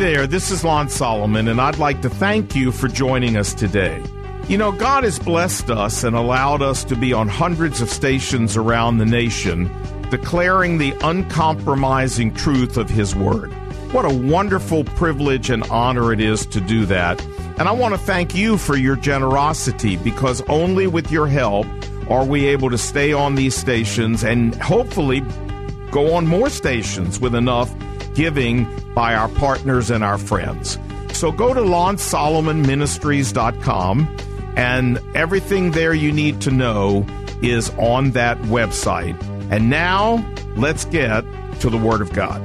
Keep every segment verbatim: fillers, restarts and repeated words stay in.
there, this is Lon Solomon, and I'd like to thank you for joining us today. You know, God has blessed us and allowed us to be on hundreds of stations around the nation, declaring the uncompromising truth of His Word. What a wonderful privilege and honor it is to do that. And I want to thank you for your generosity, because only with your help are we able to stay on these stations and hopefully go on more stations with enough giving by our partners and our friends. So go to lon solomon ministries dot com, and everything there you need to know is on that website. And now, let's get to the Word of God.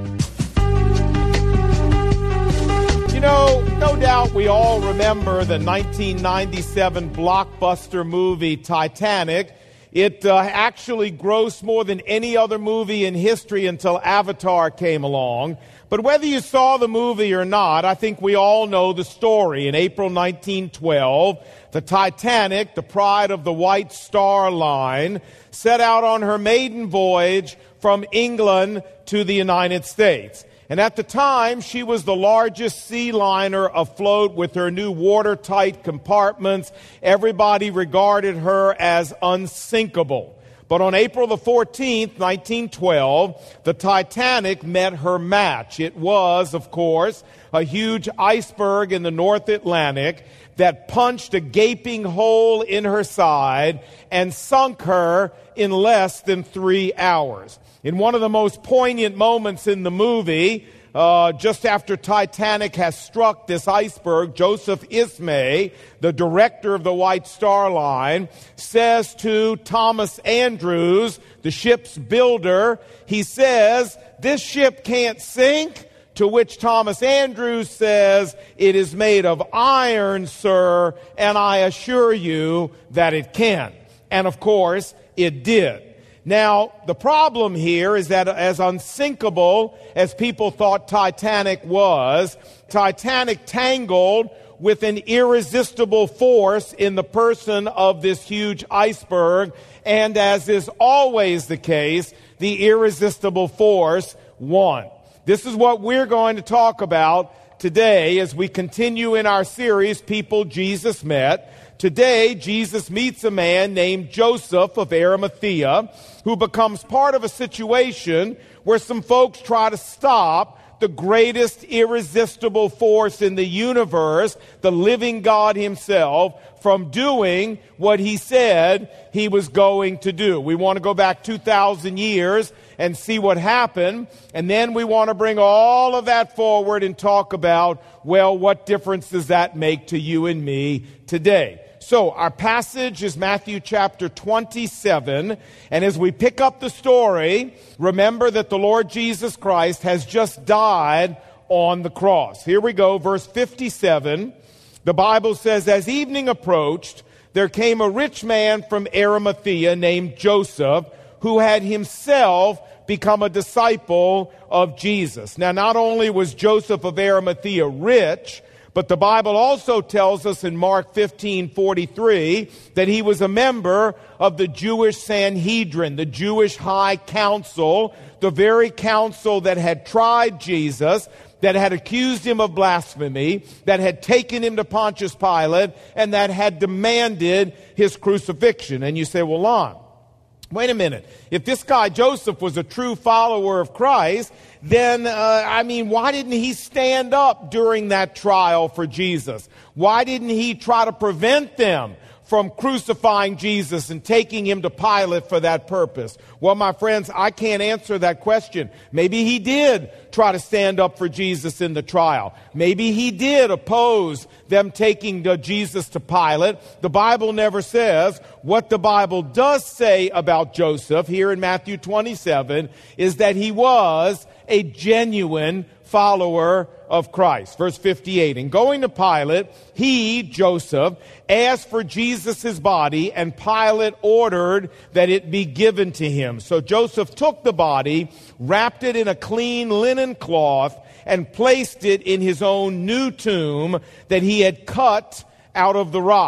You know, no doubt we all remember the nineteen ninety-seven blockbuster movie Titanic. It uh, actually grossed more than any other movie in history until Avatar came along. But whether you saw the movie or not, I think we all know the story. In April nineteen twelve, the Titanic, the pride of the White Star Line, set out on her maiden voyage from England to the United States. And at the time, she was the largest sea liner afloat with her new watertight compartments. Everybody regarded her as unsinkable. But on April the fourteenth, nineteen twelve, the Titanic met her match. It was, of course, a huge iceberg in the North Atlantic that punched a gaping hole in her side and sunk her in less than three hours. In one of the most poignant moments in the movie, uh, just after Titanic has struck this iceberg, Joseph Ismay, the director of the White Star Line, says to Thomas Andrews, the ship's builder, he says, "This ship can't sink." To which Thomas Andrews says, "It is made of iron, sir, and I assure you that it can." And of course, it did. Now, the problem here is that as unsinkable as people thought Titanic was, Titanic tangled with an irresistible force in the person of this huge iceberg, and as is always the case, the irresistible force won. This is what we're going to talk about today as we continue in our series, People Jesus Met. Today, Jesus meets a man named Joseph of Arimathea, who becomes part of a situation where some folks try to stop the greatest irresistible force in the universe, the living God Himself, from doing what He said He was going to do. We want to go back two thousand years and see what happened, and then we want to bring all of that forward and talk about, well, what difference does that make to you and me today? So our passage is Matthew chapter twenty-seven, and as we pick up the story, remember that the Lord Jesus Christ has just died on the cross. Here we go, verse fifty-seven. The Bible says, "As evening approached, there came a rich man from Arimathea named Joseph, who had himself become a disciple of Jesus." Now, not only was Joseph of Arimathea rich, but the Bible also tells us in Mark fifteen forty-three that he was a member of the Jewish Sanhedrin, the Jewish High Council, the very council that had tried Jesus, that had accused him of blasphemy, that had taken him to Pontius Pilate, and that had demanded his crucifixion. And you say, well, Lon, wait a minute. If this guy Joseph was a true follower of Christ, then, uh, I mean, why didn't he stand up during that trial for Jesus? Why didn't he try to prevent them from crucifying Jesus and taking him to Pilate for that purpose? Well, my friends, I can't answer that question. Maybe he did try to stand up for Jesus in the trial. Maybe he did oppose them taking Jesus to Pilate. The Bible never says. What the Bible does say about Joseph here in Matthew twenty-seven is that he was a genuine follower of Christ. Verse fifty-eight, "And going to Pilate, he, Joseph, asked for Jesus' body, and Pilate ordered that it be given to him. So Joseph took the body, wrapped it in a clean linen cloth, and placed it in his own new tomb that he had cut out of the rock.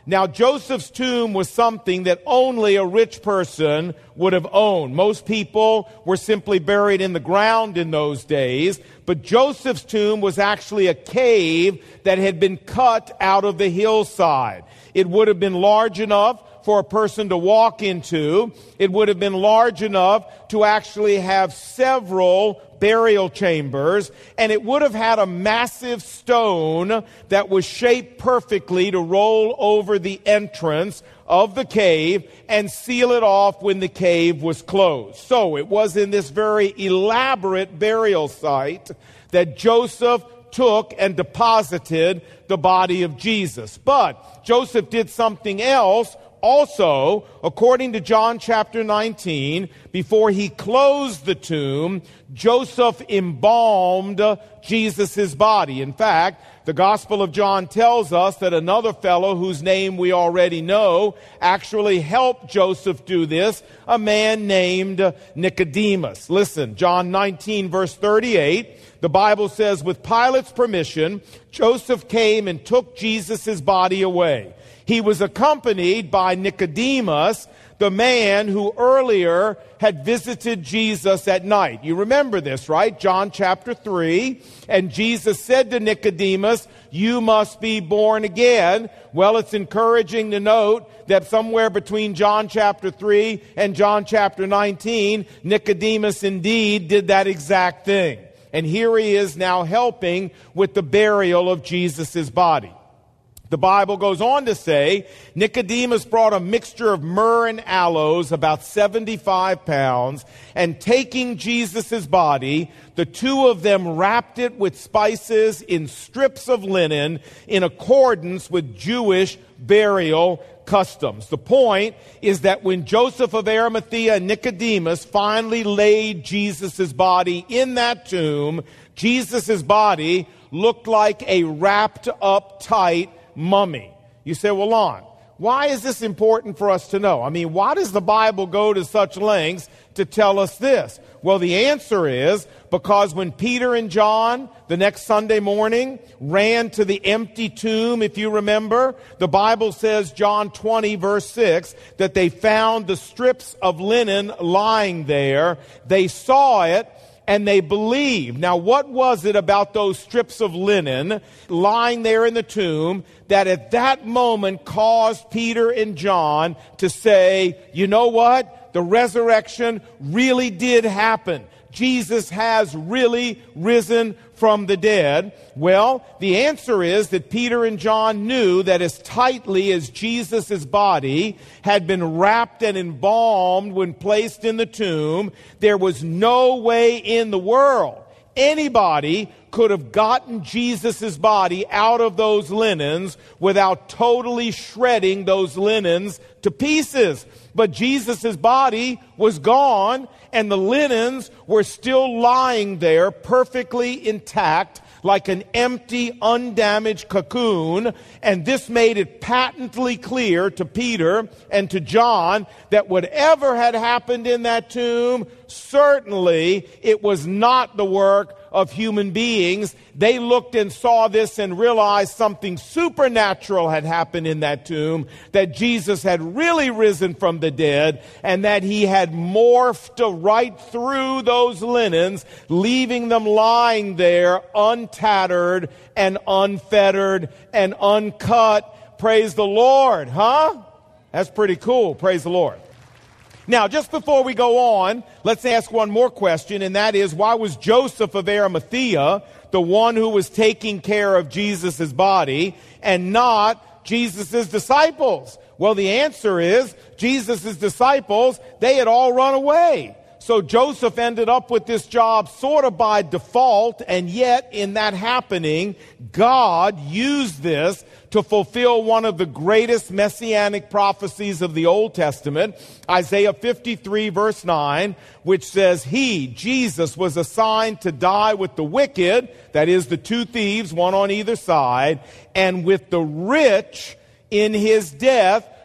Now, Joseph's tomb was something that only a rich person would have owned. Most people were simply buried in the ground in those days, but Joseph's tomb was actually a cave that had been cut out of the hillside. It would have been large enough for a person to walk into. It would have been large enough to actually have several burial chambers, and it would have had a massive stone that was shaped perfectly to roll over the entrance of the cave and seal it off when the cave was closed. So it was in this very elaborate burial site that Joseph took and deposited the body of Jesus. But Joseph did something else also. According to John chapter nineteen, before he closed the tomb, Joseph embalmed Jesus' body. In fact, the Gospel of John tells us that another fellow whose name we already know actually helped Joseph do this, a man named Nicodemus. Listen, John nineteen verse thirty-eight, the Bible says, with Pilate's permission, Joseph came and took Jesus' body away. He was accompanied by Nicodemus, the man who earlier had visited Jesus at night. You remember this, right? John chapter three. And Jesus said to Nicodemus, you must be born again. Well, it's encouraging to note that somewhere between John chapter three and John chapter nineteen, Nicodemus indeed did that exact thing. And here he is now helping with the burial of Jesus' body. The Bible goes on to say, Nicodemus brought a mixture of myrrh and aloes, about seventy-five pounds, and taking Jesus' body, the two of them wrapped it with spices in strips of linen in accordance with Jewish burial customs. The point is that when Joseph of Arimathea and Nicodemus finally laid Jesus' body in that tomb, Jesus' body looked like a wrapped up tight mummy. You say, well, Lon, why is this important for us to know? I mean, why does the Bible go to such lengths to tell us this? Well, the answer is because when Peter and John, the next Sunday morning, ran to the empty tomb, if you remember, the Bible says, John twenty, verse six, that they found the strips of linen lying there. They saw it, and they believed. Now, what was it about those strips of linen lying there in the tomb that at that moment caused Peter and John to say, you know what? The resurrection really did happen. Jesus has really risen from the dead. Well, the answer is that Peter and John knew that as tightly as Jesus' body had been wrapped and embalmed when placed in the tomb, there was no way in the world anybody could have gotten Jesus' body out of those linens without totally shredding those linens to pieces. But Jesus' body was gone, and the linens were still lying there perfectly intact, like an empty, undamaged cocoon. And this made it patently clear to Peter and to John that whatever had happened in that tomb, certainly it was not the work of human beings. They looked and saw this and realized something supernatural had happened in that tomb, that Jesus had really risen from the dead, and that he had morphed right through those linens, leaving them lying there untattered and unfettered and uncut. Praise the Lord, huh? That's pretty cool. Praise the Lord. Now, just before we go on, let's ask one more question, and that is, why was Joseph of Arimathea the one who was taking care of Jesus' body and not Jesus' disciples? Well, the answer is, Jesus' disciples, they had all run away. So Joseph ended up with this job sort of by default, and yet in that happening, God used this to fulfill one of the greatest messianic prophecies of the Old Testament, Isaiah fifty-three, verse nine, which says, he, Jesus, was assigned to die with the wicked, that is, the two thieves, one on either side, and with the rich in his death,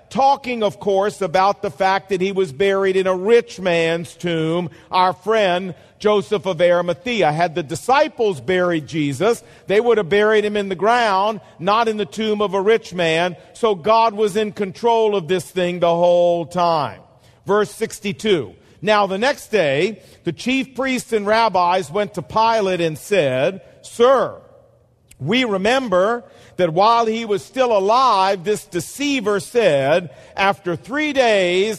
talking, of course, about the fact that he was buried in a rich man's tomb. Our friend Joseph of Arimathea. Had the disciples buried Jesus, they would have buried him in the ground, not in the tomb of a rich man. So God was in control of this thing the whole time. Verse sixty-two. Now the next day, the chief priests and rabbis went to Pilate and said, "Sir, we remember that while he was still alive, this deceiver said, 'After three days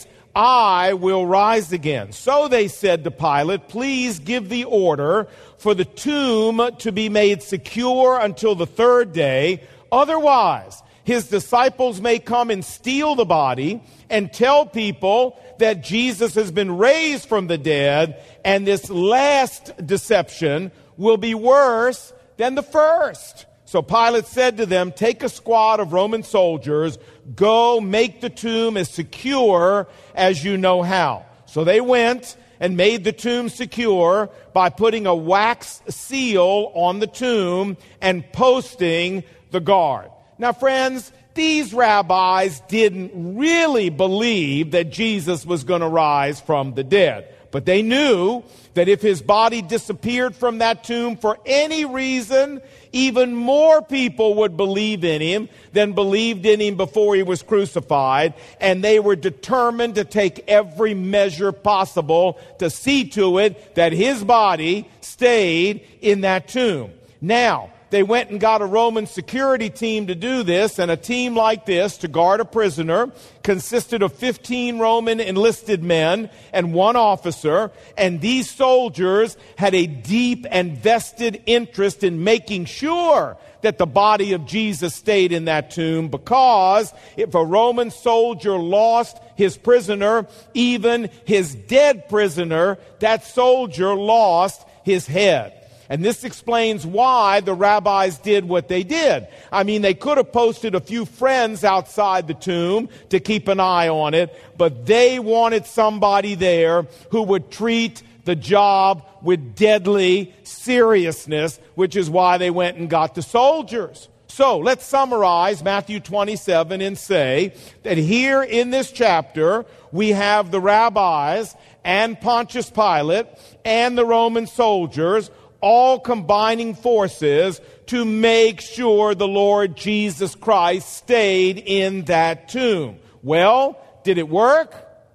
I will rise again.' So they said to Pilate, 'Please give the order for the tomb to be made secure until the third day. Otherwise, his disciples may come and steal the body and tell people that Jesus has been raised from the dead, and this last deception will be worse than the first.' So Pilate said to them, 'Take a squad of Roman soldiers, go make the tomb as secure as you know how.' So they went and made the tomb secure by putting a wax seal on the tomb and posting the guard." Now, friends, these rabbis didn't really believe that Jesus was going to rise from the dead. But they knew that if his body disappeared from that tomb for any reason, even more people would believe in him than believed in him before he was crucified. And they were determined to take every measure possible to see to it that his body stayed in that tomb. Now, they went and got a Roman security team to do this, and a team like this to guard a prisoner consisted of fifteen Roman enlisted men and one officer, and these soldiers had a deep and vested interest in making sure that the body of Jesus stayed in that tomb, because if a Roman soldier lost his prisoner, even his dead prisoner, that soldier lost his head. And this explains why the rabbis did what they did. I mean, they could have posted a few friends outside the tomb to keep an eye on it, but they wanted somebody there who would treat the job with deadly seriousness, which is why they went and got the soldiers. So let's summarize Matthew twenty-seven and say that here in this chapter, we have the rabbis and Pontius Pilate and the Roman soldiers all combining forces to make sure the Lord Jesus Christ stayed in that tomb. Well, did it work?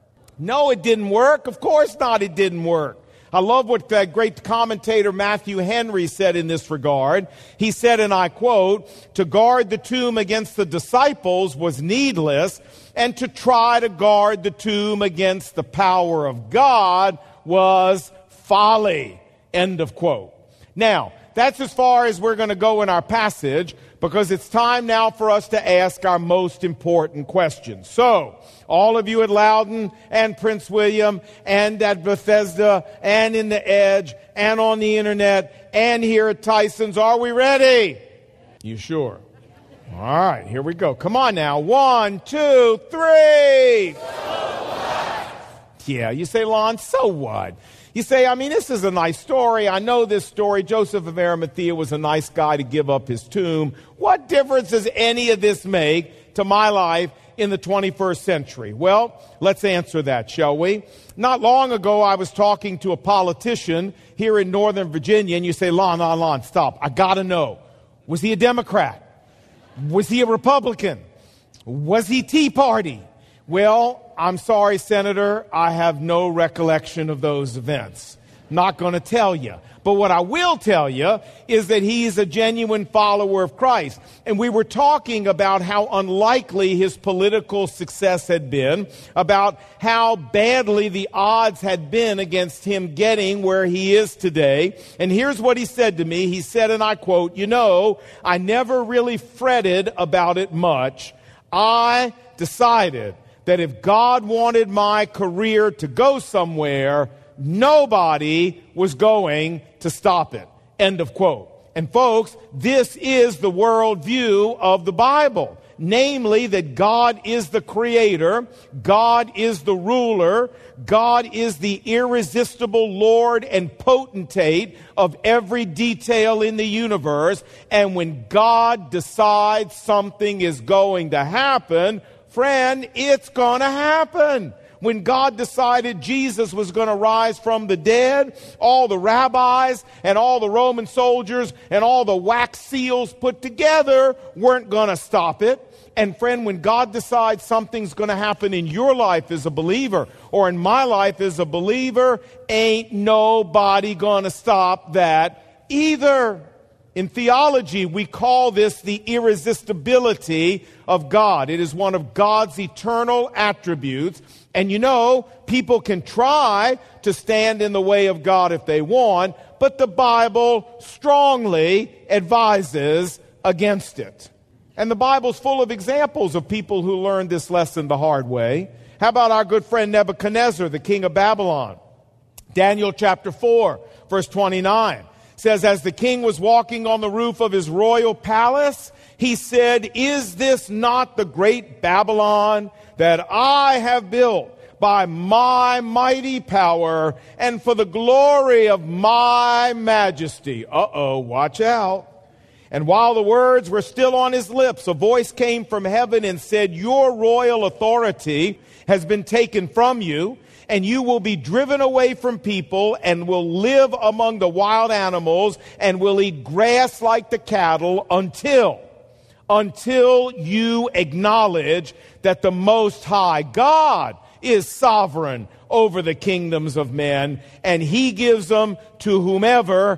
No, it didn't work. Of course not, it didn't work. I love what that great commentator Matthew Henry said in this regard. He said, and I quote, "To guard the tomb against the disciples was needless, and to try to guard the tomb against the power of God was folly." End of quote. Now, that's as far as we're going to go in our passage, because it's time now for us to ask our most important question. So, all of you at Loudon and Prince William and at Bethesda and in the Edge and on the internet and here at Tyson's, are we ready? You sure? All right, here we go. Come on now. One, two, three. So what? Yeah, you say, Lon, so what? You say, I mean, this is a nice story. I know this story. Joseph of Arimathea was a nice guy to give up his tomb. What difference does any of this make to my life in the twenty-first century? Well, let's answer that, shall we? Not long ago, I was talking to a politician here in Northern Virginia, and you say, Lon, Lon, Lon, stop. I got to know. Was he a Democrat? Was he a Republican? Was he Tea Party? Well, I'm sorry, Senator, I have no recollection of those events. Not going to tell you. But what I will tell you is that he's a genuine follower of Christ. And we were talking about how unlikely his political success had been, about how badly the odds had been against him getting where he is today. And here's what he said to me. He said, and I quote, "You know, I never really fretted about it much. I decided that if God wanted my career to go somewhere, nobody was going to stop it." End of quote. And folks, this is the worldview of the Bible. Namely, that God is the creator, God is the ruler, God is the irresistible Lord and potentate of every detail in the universe. And when God decides something is going to happen, Friend, it's going to happen. When God decided Jesus was going to rise from the dead, all the rabbis and all the Roman soldiers and all the wax seals put together weren't going to stop it. And friend, when God decides something's going to happen in your life as a believer or in my life as a believer, ain't nobody going to stop that either. In theology, we call this the irresistibility of God. It is one of God's eternal attributes. And you know, people can try to stand in the way of God if they want, but the Bible strongly advises against it. And the Bible's full of examples of people who learned this lesson the hard way. How about our good friend Nebuchadnezzar, the king of Babylon? Daniel chapter four, verse twenty-nine. Says, as the king was walking on the roof of his royal palace, he said, is this not the great Babylon that I have built by my mighty power and for the glory of my majesty? Uh-oh, watch out. And while the words were still on his lips, a voice came from heaven and said, your royal authority has been taken from you, and you will be driven away from people and will live among the wild animals and will eat grass like the cattle until, until you acknowledge that the Most High God is sovereign over the kingdoms of men, and he gives them to whomever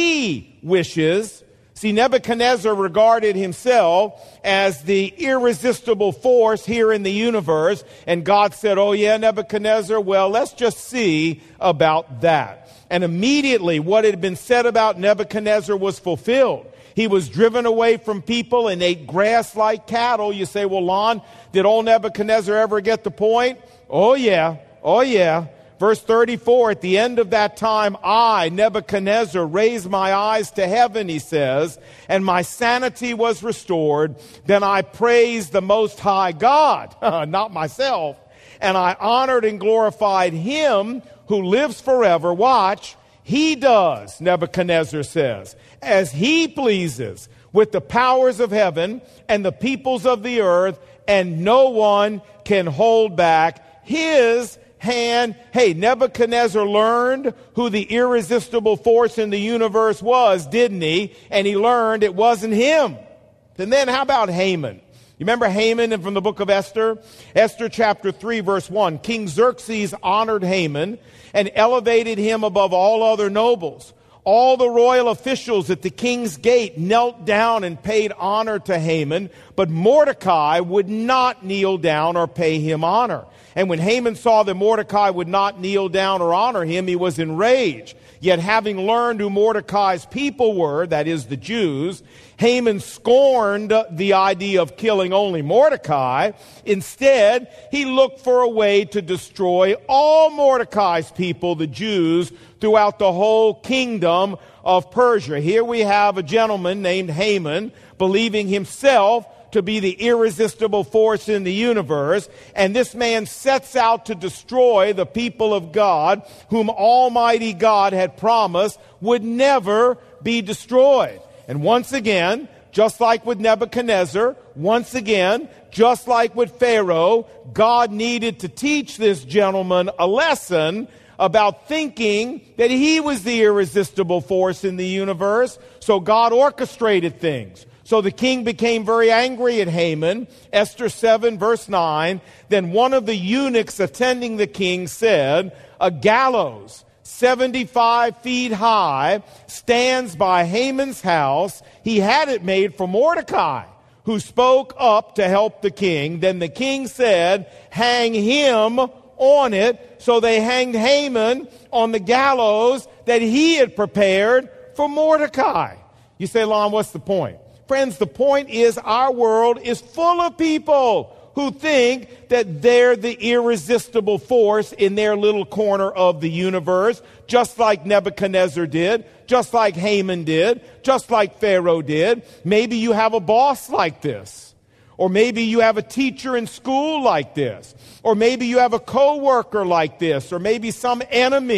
he wishes. See, Nebuchadnezzar regarded himself as the irresistible force here in the universe, and God said, oh yeah, Nebuchadnezzar, well, let's just see about that. And immediately what had been said about Nebuchadnezzar was fulfilled. He was driven away from people and ate grass like cattle. You say, well, Lon, did old Nebuchadnezzar ever get the point? Oh yeah, oh yeah. Verse thirty-four, at the end of that time, I, Nebuchadnezzar, raised my eyes to heaven, he says, and my sanity was restored. Then I praised the Most High God, not myself, and I honored and glorified him who lives forever. Watch, he does, Nebuchadnezzar says, as he pleases with the powers of heaven and the peoples of the earth, and no one can hold back his hand. Hey, Nebuchadnezzar learned who the irresistible force in the universe was, didn't he? And he learned it wasn't him. And then how about Haman? You remember Haman from the book of Esther? Esther chapter three, verse one. King Xerxes honored Haman and elevated him above all other nobles. All the royal officials at the king's gate knelt down and paid honor to Haman, but Mordecai would not kneel down or pay him honor. And when Haman saw that Mordecai would not kneel down or honor him, he was enraged. Yet having learned who Mordecai's people were, that is the Jews, Haman scorned the idea of killing only Mordecai. Instead, he looked for a way to destroy all Mordecai's people, the Jews, throughout the whole kingdom of Persia. Here we have a gentleman named Haman, believing himself to be the irresistible force in the universe, and this man sets out to destroy the people of God, whom Almighty God had promised would never be destroyed. And once again, just like with Nebuchadnezzar, once again, just like with Pharaoh, God needed to teach this gentleman a lesson about thinking that he was the irresistible force in the universe. So God orchestrated things. So the king became very angry at Haman. Esther seven, verse nine. Then one of the eunuchs attending the king said, a gallows seventy-five feet high stands by Haman's house. He had it made for Mordecai, who spoke up to help the king. Then the king said, hang him on it. So they hanged Haman on the gallows that he had prepared for Mordecai. You say, Lon, what's the point? Friends, the point is our world is full of people who think that they're the irresistible force in their little corner of the universe, just like Nebuchadnezzar did, just like Haman did, just like Pharaoh did. Maybe you have a boss like this. Or maybe you have a teacher in school like this. Or maybe you have a coworker like this. Or maybe some enemy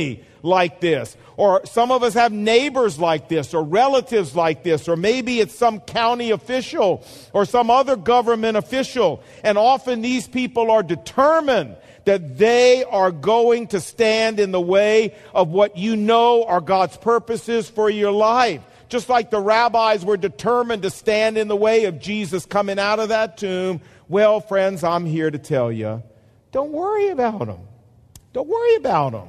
like this. Or some of us have neighbors like this, or relatives like this, or maybe it's some county official or some other government official. And often these people are determined that they are going to stand in the way of what you know are God's purposes for your life. Just like the rabbis were determined to stand in the way of Jesus coming out of that tomb. Well, friends, I'm here to tell you, don't worry about them. Don't worry about them.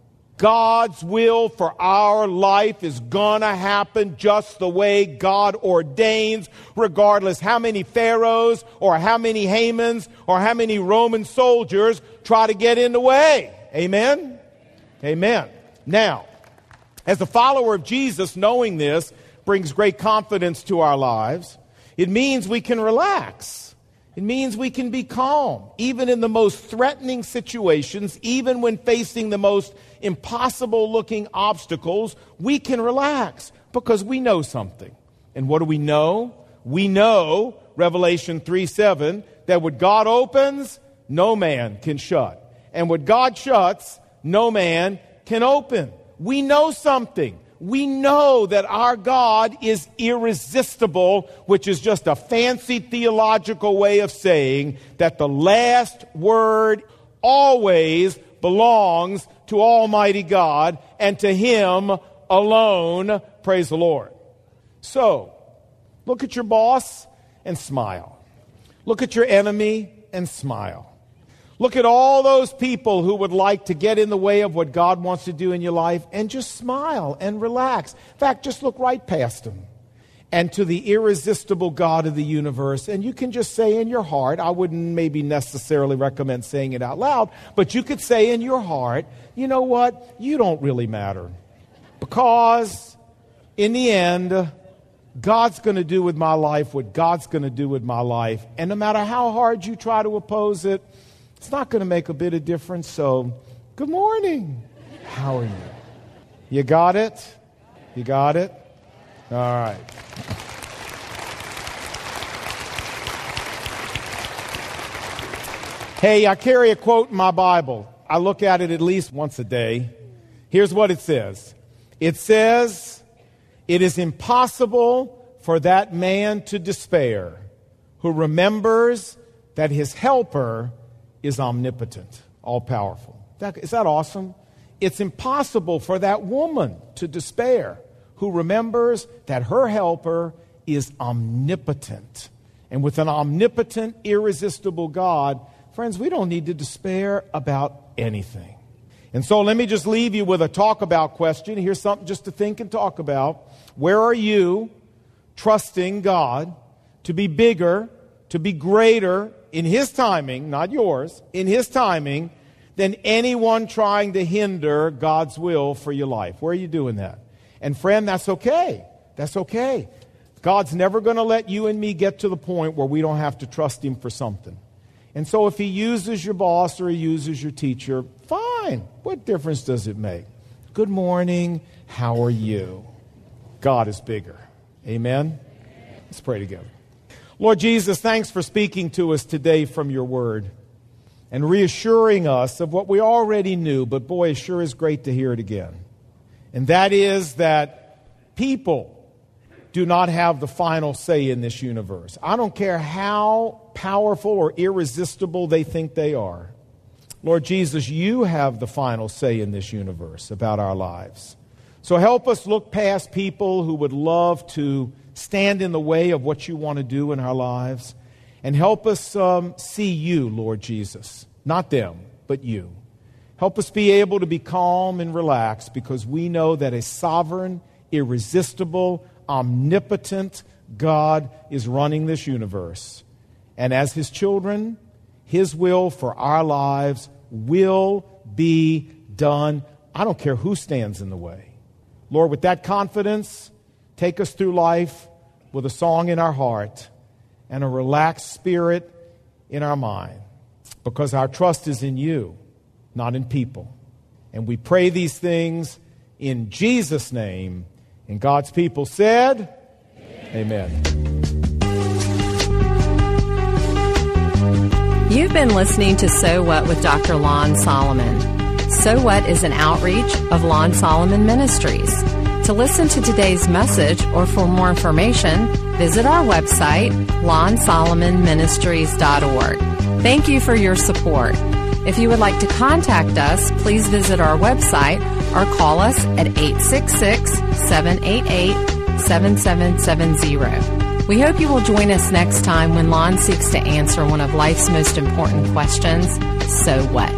God's will for our life is gonna happen just the way God ordains, regardless how many pharaohs or how many Hamans or how many Roman soldiers try to get in the way. Amen? Amen. Now, as a follower of Jesus, knowing this brings great confidence to our lives. It means we can relax. It means we can be calm, even in the most threatening situations, even when facing the most impossible-looking obstacles. We can relax because we know something. And what do we know? We know, Revelation three seven, that what God opens, no man can shut. And what God shuts, no man can open. We know something. We know that our God is irresistible, which is just a fancy theological way of saying that the last word always belongs to Almighty God and to Him alone. Praise the Lord. So, look at your boss and smile. Look at your enemy and smile. Look at all those people who would like to get in the way of what God wants to do in your life and just smile and relax. In fact, just look right past them and to the irresistible God of the universe. And you can just say in your heart, I wouldn't maybe necessarily recommend saying it out loud, but you could say in your heart, you know what? You don't really matter. Because in the end, God's going to do with my life what God's going to do with my life. And no matter how hard you try to oppose it, it's not going to make a bit of difference. So, good morning. How are you? You got it? You got it? All right. Hey, I carry a quote in my Bible. I look at it at least once a day. Here's what it says. It says, "It is impossible for that man to despair who remembers that his helper is omnipotent, all-powerful." That, is that awesome? It's impossible for that woman to despair who remembers that her helper is omnipotent. And with an omnipotent, irresistible God, friends, we don't need to despair about anything. And so let me just leave you with a talk about question. Here's something just to think and talk about. Where are you trusting God to be bigger, to be greater in His timing, not yours, in His timing, than anyone trying to hinder God's will for your life? Where are you doing that? And friend, that's okay. That's okay. God's never going to let you and me get to the point where we don't have to trust Him for something. And so if He uses your boss or He uses your teacher, fine. What difference does it make? Good morning. How are you? God is bigger. Amen? Let's pray together. Lord Jesus, thanks for speaking to us today from your word and reassuring us of what we already knew, but boy, it sure is great to hear it again. And that is that people do not have the final say in this universe. I don't care how powerful or irresistible they think they are. Lord Jesus, you have the final say in this universe about our lives. So help us look past people who would love to stand in the way of what you want to do in our lives. And help us um, see you, Lord Jesus. Not them, but you. Help us be able to be calm and relaxed because we know that a sovereign, irresistible, omnipotent God is running this universe. And as His children, His will for our lives will be done. I don't care who stands in the way. Lord, with that confidence, take us through life with a song in our heart and a relaxed spirit in our mind, because our trust is in you, not in people. And we pray these things in Jesus' name. And God's people said, Amen. Amen. You've been listening to So What with Doctor Lon Solomon. So What is an outreach of Lon Solomon Ministries. To listen to today's message or for more information, visit our website, lon solomon ministries dot org. Thank you for your support. If you would like to contact us, please visit our website or call us at eight six six, seven eight eight, seven seven seven zero. We hope you will join us next time when Lon seeks to answer one of life's most important questions, so what?